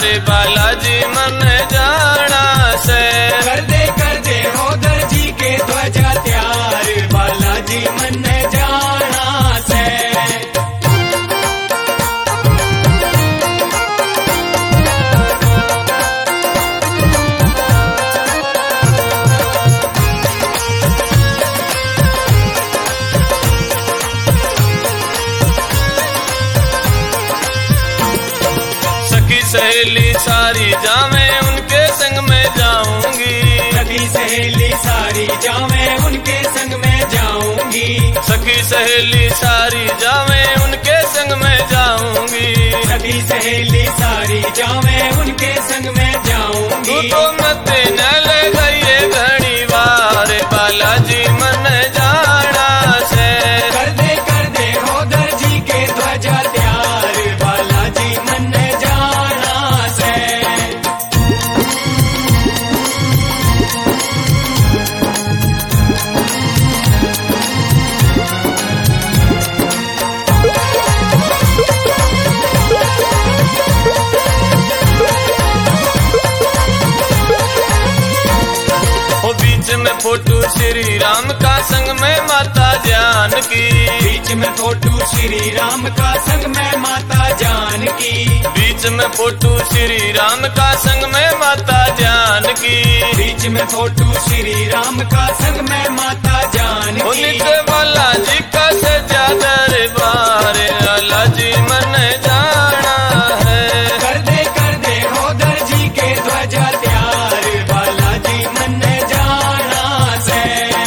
रे बालाजी मन जाना से। कर दे हो दर्जी के ध्वजा त्यार, बालाजी मन जाना से। सखी सहेली सारी जावे उनके संग में जाऊंगी। सखी सहेली सारी जावे उनके संग में जाऊंगी। सखी सहेली सारी जावे उनके संग में जाऊंगी। सखी सहेली सारी जावे उनके संग में तू जाऊंगी। तो मत न ले गई घड़ी बार, बालाजी मन जाना से। कर दे हो दर्जी के ध्वजा त्यार, बालाजी मन जाना से। ओ बीच में फोटो श्री राम का संग में माता जानकी। बीच में फोटो श्री राम का संग में माता जानकी। बीच में फोटो श्री राम का संग में माता जानकी। बीच में फोटो श्री राम का संग में माता जानकी। नित बालाजी का सजा दरबार, बालाजी मन जाना है। कर दे हो दर्जी के ध्वजा त्यार, बालाजी मन जाना से।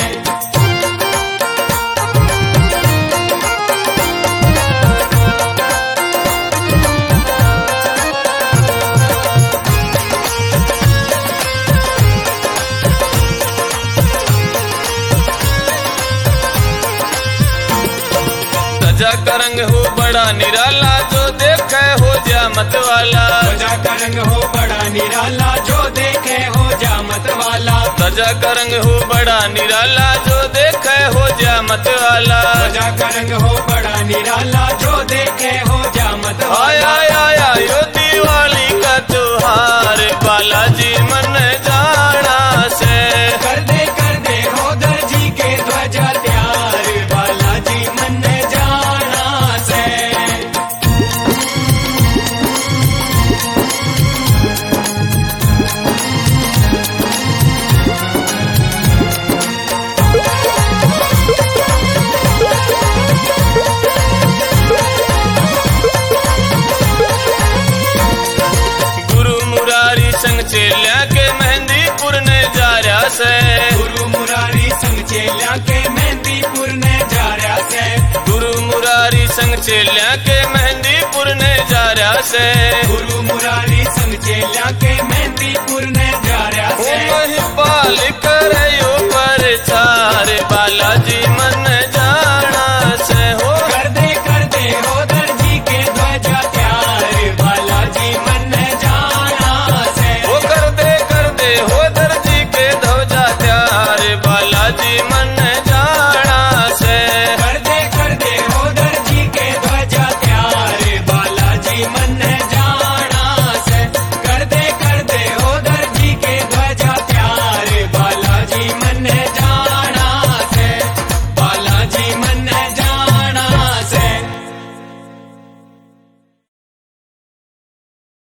ध्वजा का रंग हो बड़ा निराला, जो देखे हो जा मत वाला। ध्वजा का रंग हो बड़ा निराला, जो देखे हो जा मत वाला। ध्वजा का रंग हो बड़ा निराला, जो देखे हो जा मत वाला। ध्वजा का रंग हो बड़ा निराला, जो देखे हो जा मत वाला। आया यो दिवाली का त्योहार, बालाजी मन जाना से। कर दे हो दर्जी के ध्वजा त्यार, बालाजी मन जाना से। गुरु मुरारी संग चेल्या के मेहंदीपुर ने जा रहा से। गुरु मुरारी संग चेल्या के मेहंदीपुर ने जा रहा से। गुरु मुरारी संग चेल्या के मेहंदीपुर ने जा रहा से। गुरु मुरारी संग चेल्या के मेहंदीपुर ने जा रहा से। महिपाल कर यो